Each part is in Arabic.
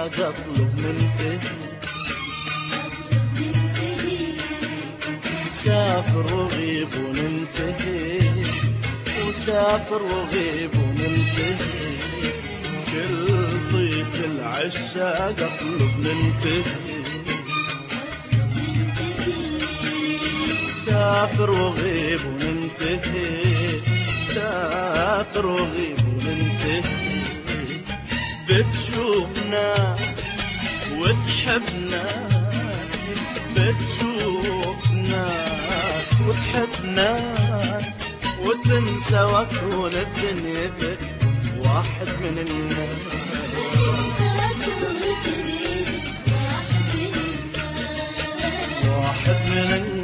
عشاق اطلب منتهي، سافر وغيب وننتهي، وسافر وغيب وننتهي، كل طيب العشاق اطلب ننتهي، سافر وغيب وننتهي، سافر وغيب وننتهي، بتشوف ناس وتحب ناس، بتشوف ناس وتحب ناس، وتنسى وتكون بدنيتك واحد من الناس. واحد من الناس.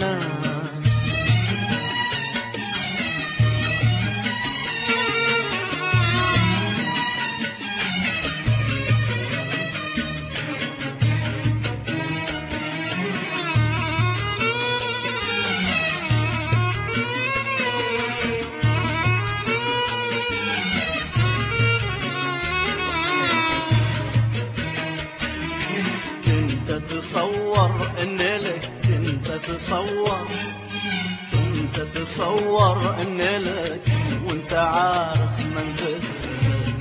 تصور ان لك، كنت تصور ان لك، وانت عارف منزلك،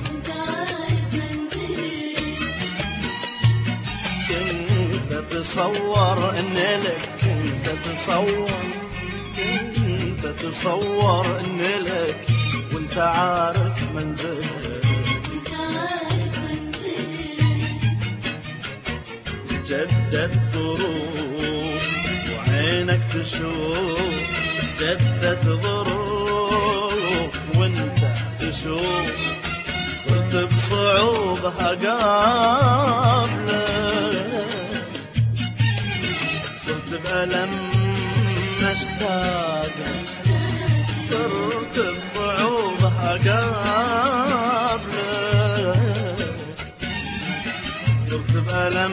كنت تصور ان لك، كنت تصور ان لك، وانت عارف منزلك، جدت ظروف وعينك تشوف، جدت ظروف وانت تشوف، صرت بصعوبة قابلك، صرت بألم مشتاقك، صرت بصعوبة قابلك، صرت بألم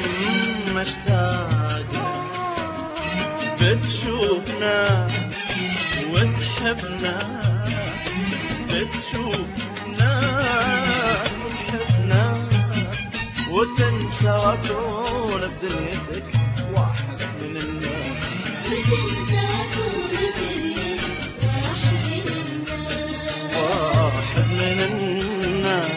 مشتاق لك، بتشوف ناس وتحب ناس، بتشوف ناس وتحب ناس، وتنسى وتكون بدنيتك واحد من الناس، واحد من الناس.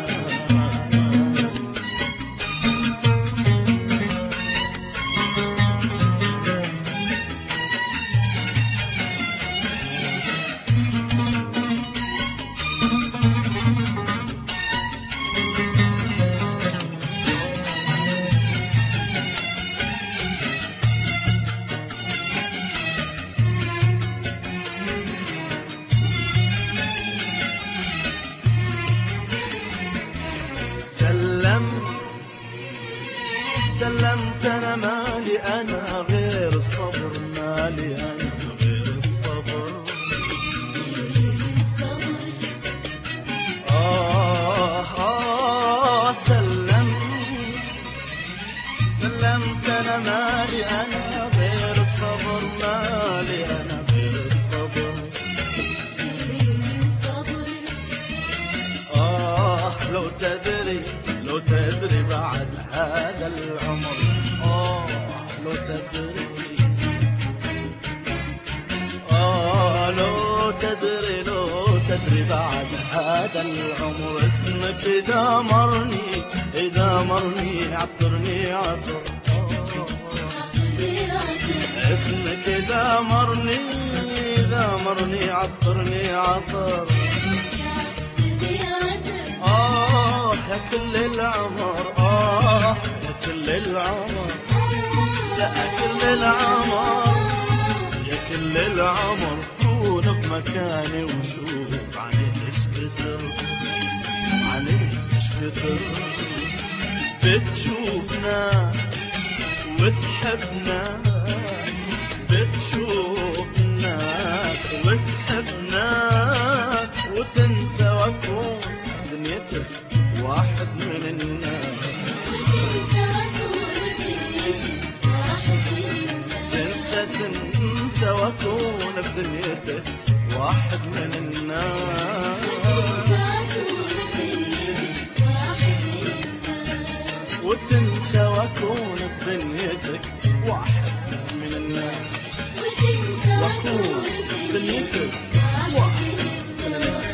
سلمت أنا مالي، أنا غير الصبر، مالي أنا غير الصبر، سلمت أنا مالي، أنا غير الصبر، مالي أنا غير الصبر، لو تدري بعد هذا العمر، لو تدري، لو تدري بعد هذا العمر، اسمك إذا مرني عطرني عطر، اسمك إذا مرني عطرني عطر، يا كل العمر، يا كل العمر، يا كل العمر، يا كل العمر، كون بمكاني وشوف عنك ايش كثر، عنك ايش كثر، بتشوف ناس وتحب ناس، بتشوف ناس وتحب ناس، وتنسى وتكون دنيتك واحد من الناس، تنسى وتكون بدنيتك واحد من الناس، وتنسى واكون بدنيتك واحد من الناس، واكون بدنيتك واحد من الناس.